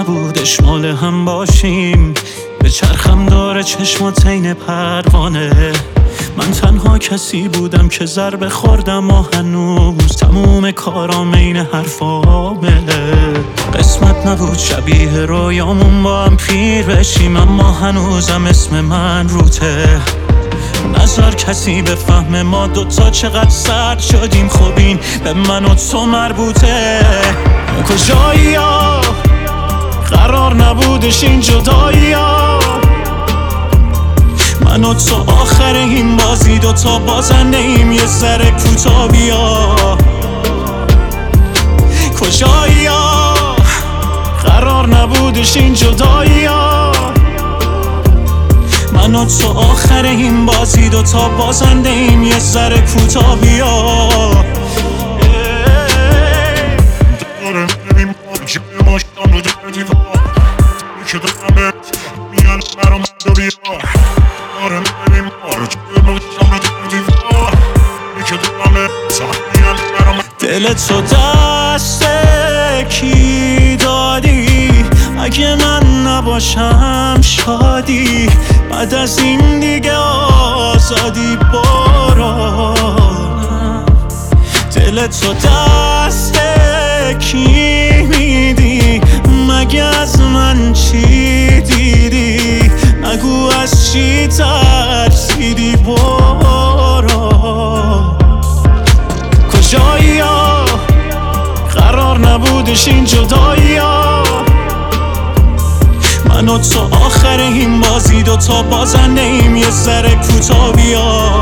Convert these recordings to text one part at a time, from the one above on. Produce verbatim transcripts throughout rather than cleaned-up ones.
نبودش مال هم باشیم، به چرخم داره چشمات عین پروانه. من تنها کسی بودم که ضربه خوردم و هنوز تموم کارام عین حرفامه. قسمت نبود شبیه رویامون با هم پیر بشیم، اما هنوزم اسم من روته. نظر کسی به فهم ما دوتا چقدر سرد شدیم، خب این به من و تو مربوطه. کجایی ها قرار نبودش این جدایی ها، من و تو آخر این بازی دوتا بازنده ایم، یه ذره کوتا بیا. کجایی ها قرار نبودش این جدایی ها، من و تو آخر این بازی دوتا بازنده ایم، یه ذره کوتا بیا. دل تو دست کی دادی؟ اگه من نباشم شادی، بعد از این دیگه آزادی برو. دل تو دست کی میدی؟ مگه از من چی دیدی؟ نگو از چی ترسیدی برو. کجایی ها قرار نبودش این جدایی ها، من و تو آخر این بازی دوتا بازنده ایم، یه ذره کوتا بیا.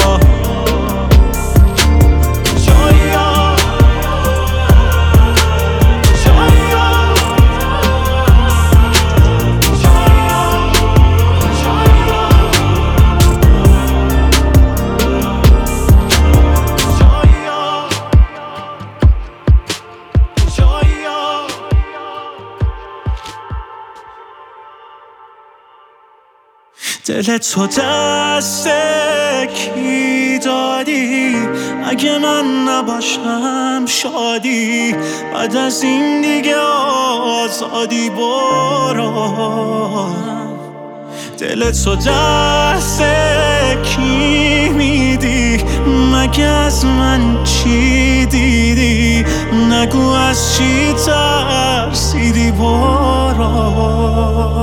دل تو دست کی دادی؟ اگه من نباشم شادی، بعد از این دیگه آزادی برو. دل تو دست کی میدی؟ مگه از من چی دیدی؟ نگو از چی ترسیدی برو.